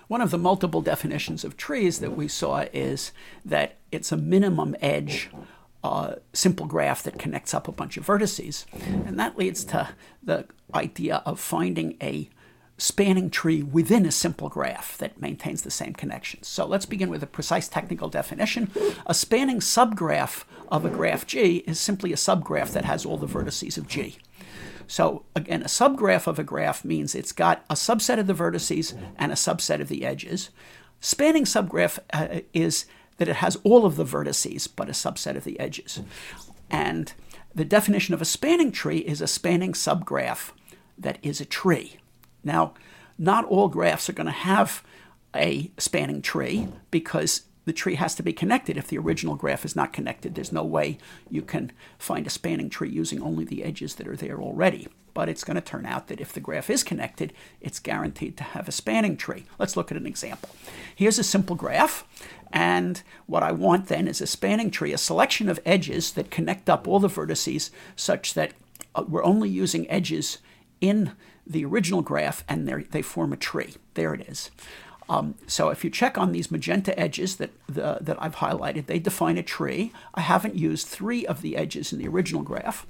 one of the multiple definitions of trees that we saw is that it's a minimum edge simple graph that connects up a bunch of vertices. And that leads to the idea of finding a spanning tree within a simple graph that maintains the same connections. So let's begin with a precise technical definition. A spanning subgraph of a graph G is simply a subgraph that has all the vertices of G. So again, a subgraph of a graph means it's got a subset of the vertices and a subset of the edges. Spanning subgraph is that it has all of the vertices but a subset of the edges. And the definition of a spanning tree is a spanning subgraph that is a tree. Now, not all graphs are going to have a spanning tree because the tree has to be connected. If the original graph is not connected, there's no way you can find a spanning tree using only the edges that are there already. But it's going to turn out that if the graph is connected, it's guaranteed to have a spanning tree. Let's look at an example. Here's a simple graph, and what I want then is a spanning tree, a selection of edges that connect up all the vertices such that we're only using edges in the original graph and they form a tree. There it is. So if you check on these magenta edges that I've highlighted, they define a tree. I haven't used 3 of the edges in the original graph.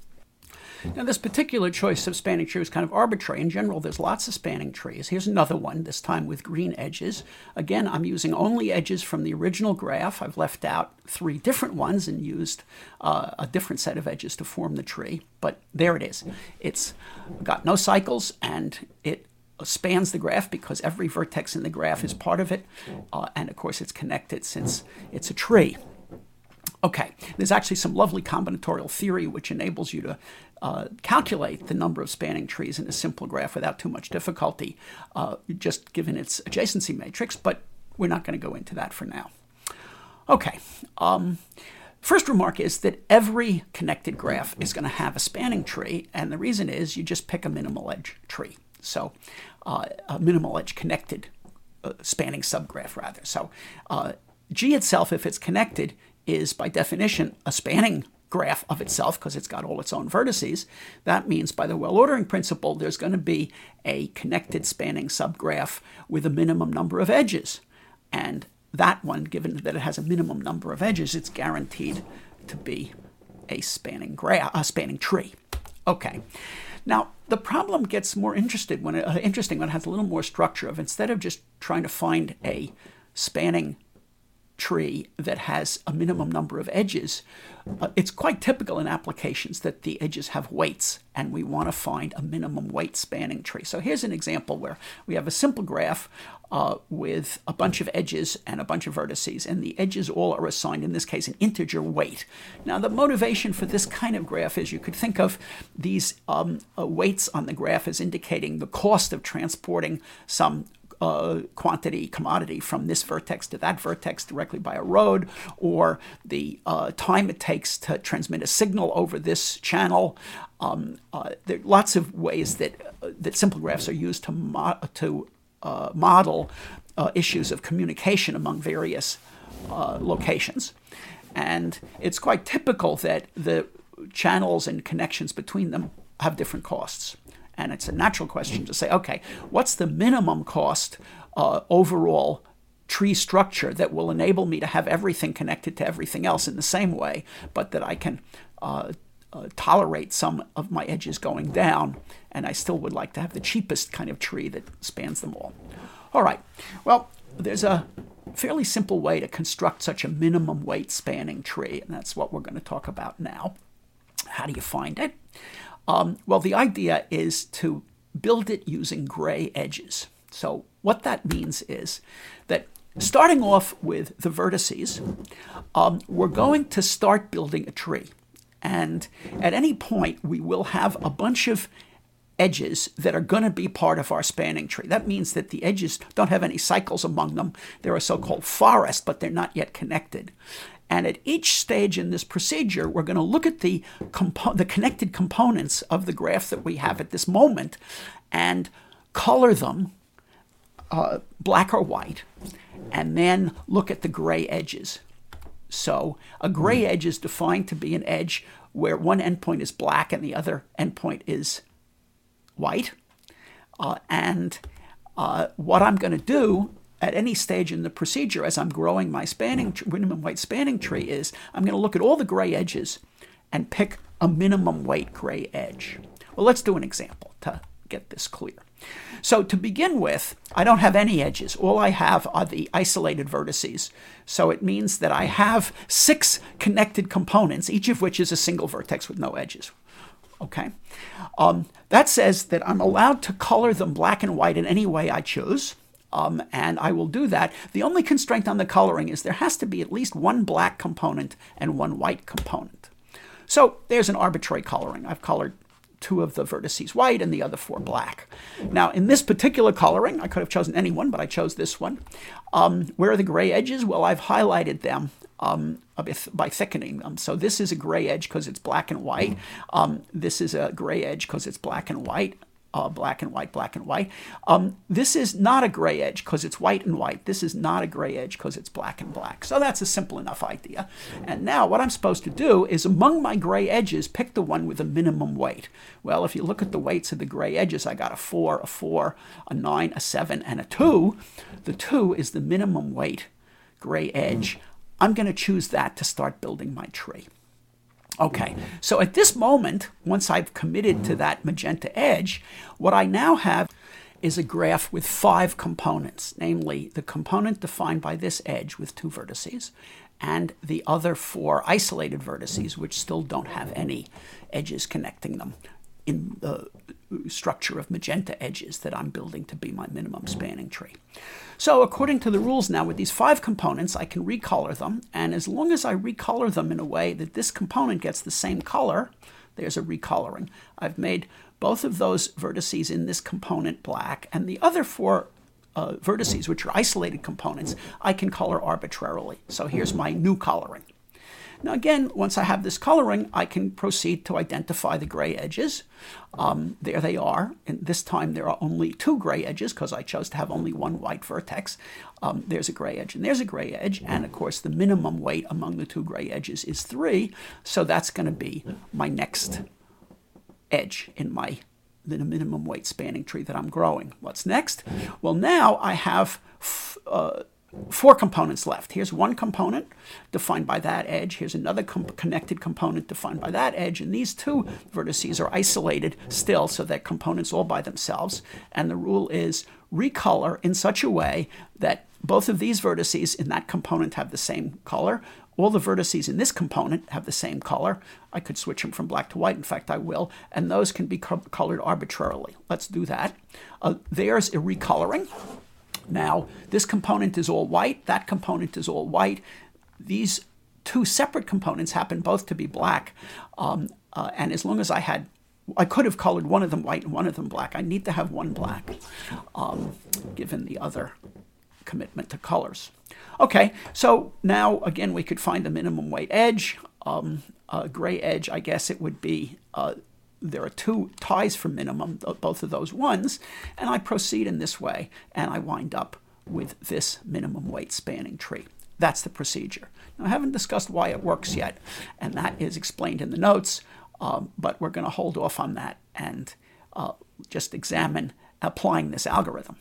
Now, this particular choice of spanning tree is kind of arbitrary. In general, there's lots of spanning trees. Here's another one, this time with green edges. Again, I'm using only edges from the original graph. I've left out 3 different ones and used a different set of edges to form the tree. But there it is. It's got no cycles, and it spans the graph because every vertex in the graph is part of it. And, of course, it's connected since it's a tree. Okay, there's actually some lovely combinatorial theory which enables you to calculate the number of spanning trees in a simple graph without too much difficulty, just given its adjacency matrix, but we're not going to go into that for now. Okay, first remark is that every connected graph is going to have a spanning tree, and the reason is you just pick a minimal edge tree. So a minimal edge connected spanning subgraph, rather. So G itself, if it's connected, is by definition a spanning graph of itself because it's got all its own vertices. That means by the well-ordering principle, there's going to be a connected spanning subgraph with a minimum number of edges. And that one, given that it has a minimum number of edges, it's guaranteed to be a spanning tree. Okay. Now, the problem gets more interesting when it has a little more structure of instead of just trying to find a spanning tree that has a minimum number of edges, it's quite typical in applications that the edges have weights, and we want to find a minimum weight spanning tree. So here's an example where we have a simple graph with a bunch of edges and a bunch of vertices, and the edges all are assigned, in this case, an integer weight. Now, the motivation for this kind of graph is you could think of these weights on the graph as indicating the cost of transporting some commodity from this vertex to that vertex directly by a road, or the time it takes to transmit a signal over this channel. There are lots of ways that simple graphs are used to model issues of communication among various locations. And it's quite typical that the channels and connections between them have different costs. And it's a natural question to say, okay, what's the minimum cost overall tree structure that will enable me to have everything connected to everything else in the same way, but that I can tolerate some of my edges going down, and I still would like to have the cheapest kind of tree that spans them all. All right, well, there's a fairly simple way to construct such a minimum weight spanning tree, and that's what we're going to talk about now. How do you find it? Well, the idea is to build it using gray edges. So what that means is that starting off with the vertices, we're going to start building a tree. And at any point, we will have a bunch of edges that are going to be part of our spanning tree. That means that the edges don't have any cycles among them. They're a so-called forest, but they're not yet connected. And at each stage in this procedure, we're going to look at the connected components of the graph that we have at this moment and color them black or white, and then look at the gray edges. So a gray edge is defined to be an edge where one endpoint is black and the other endpoint is white. And what I'm going to do at any stage in the procedure as I'm growing my minimum weight spanning tree is I'm going to look at all the gray edges and pick a minimum weight gray edge. Well, let's do an example to get this clear. So to begin with, I don't have any edges. All I have are the isolated vertices. So it means that I have 6 connected components, each of which is a single vertex with no edges. Okay? That says that I'm allowed to color them black and white in any way I choose. And I will do that. The only constraint on the coloring is there has to be at least one black component and one white component. So there's an arbitrary coloring. I've colored 2 of the vertices white and the other 4 black. Now, in this particular coloring, I could have chosen any one, but I chose this one. Where are the gray edges? Well, I've highlighted them by thickening them. So this is a gray edge because it's black and white. This is a gray edge because it's black and white. Black and white, black and white. This is not a gray edge because it's white and white. This is not a gray edge because it's black and black. So that's a simple enough idea. And now what I'm supposed to do is among my gray edges, pick the one with a minimum weight. Well, if you look at the weights of the gray edges, I got a 4, a 9, a 7, and a 2. The 2 is the minimum weight gray edge. I'm going to choose that to start building my tree. Okay, so at this moment, once I've committed to that magenta edge, what I now have is a graph with 5 components, namely the component defined by this edge with 2 vertices, and the other 4 isolated vertices, which still don't have any edges connecting them in the structure of magenta edges that I'm building to be my minimum spanning tree. So according to the rules now, with these 5 components, I can recolor them. And as long as I recolor them in a way that this component gets the same color, there's a recoloring. I've made both of those vertices in this component black, and the other 4 vertices, which are isolated components, I can color arbitrarily. So here's my new coloring. Now again, once I have this coloring, I can proceed to identify the gray edges. There they are. And this time there are only 2 gray edges because I chose to have only 1 white vertex. There's a gray edge and there's a gray edge. And of course, the minimum weight among the 2 gray edges is 3. So that's going to be my next edge in the minimum weight spanning tree that I'm growing. What's next? Well, now I have 4 components left. Here's one component defined by that edge. Here's another connected component defined by that edge. And these 2 vertices are isolated still, so they're components all by themselves. And the rule is recolor in such a way that both of these vertices in that component have the same color. All the vertices in this component have the same color. I could switch them from black to white. In fact, I will. And those can be colored arbitrarily. Let's do that. There's a recoloring. Now, this component is all white, that component is all white. These 2 separate components happen both to be black. And as long as I could have colored one of them white and one of them black. I need to have one black, given the other commitment to colors. Okay, so now, again, we could find the minimum weight edge. Gray edge, I guess it would be... there are 2 ties for minimum, both of those ones, and I proceed in this way, and I wind up with this minimum weight spanning tree. That's the procedure. Now, I haven't discussed why it works yet, and that is explained in the notes, but we're going to hold off on that and just examine applying this algorithm.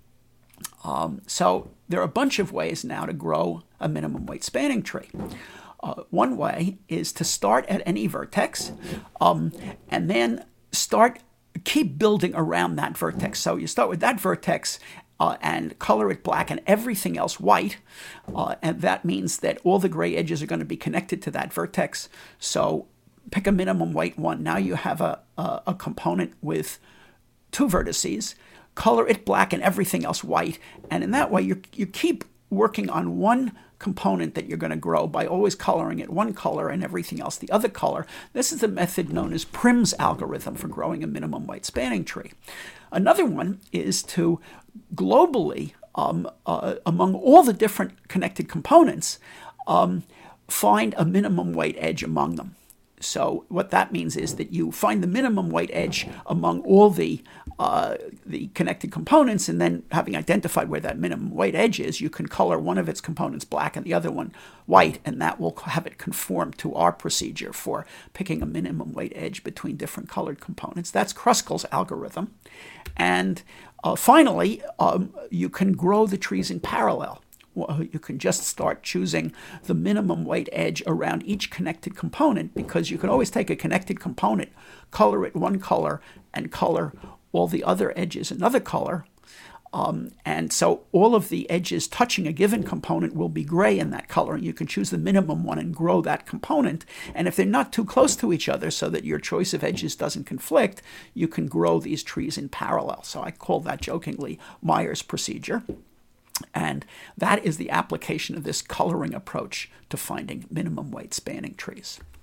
So there are a bunch of ways now to grow a minimum weight spanning tree. One way is to start at any vertex and then keep building around that vertex. So you start with that vertex and color it black and everything else white. And that means that all the gray edges are going to be connected to that vertex. So pick a minimum weight one. Now you have a component with 2 vertices. Color it black and everything else white. And in that way, you keep working on one component that you're going to grow by always coloring it one color and everything else the other color. This is the method known as Prim's algorithm for growing a minimum weight spanning tree. Another one is to globally, among all the different connected components, find a minimum weight edge among them. So what that means is that you find the minimum weight edge among all the connected components, and then having identified where that minimum weight edge is, you can color one of its components black and the other one white, and that will have it conform to our procedure for picking a minimum weight edge between different colored components. That's Kruskal's algorithm. And Finally, you can grow the trees in parallel. Well, you can just start choosing the minimum weight edge around each connected component, because you can always take a connected component, color it one color, and color all the other edges another color. And so all of the edges touching a given component will be gray in that color, and you can choose the minimum one and grow that component. And if they're not too close to each other so that your choice of edges doesn't conflict, you can grow these trees in parallel. So I call that jokingly Meyer's procedure. And that is the application of this coloring approach to finding minimum weight spanning trees.